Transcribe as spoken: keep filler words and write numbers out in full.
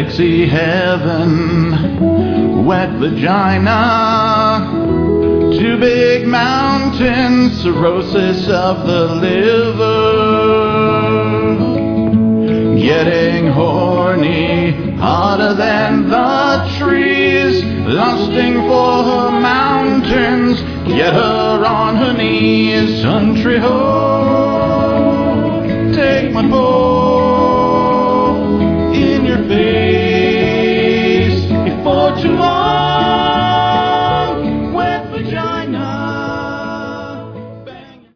sexy heaven, wet vagina, two big mountains, cirrhosis of the liver, getting horny, hotter than the trees, lusting for her mountains, get her on her knees, country ho, take my boy.